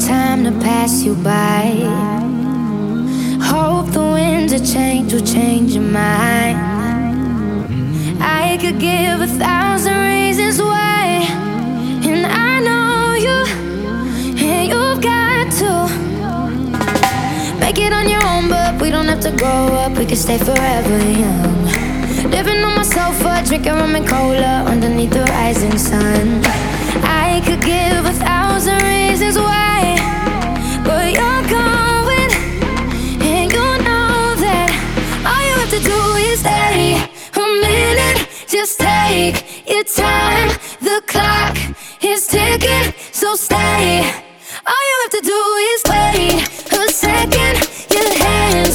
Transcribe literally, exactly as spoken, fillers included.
time to pass you by. Hope the winds of change will change your mind. I could give a thousand reasons why, and I know you, and you've got to make it on your own, but we don't have to grow up, we can stay forever young. Living on my sofa, drinking rum and cola underneath the rising sun. I could give a thousand reasons why, but you're going, and you know that all you have to do is stay a minute. Just take your time, the clock is ticking, so stay. All you have to do is wait.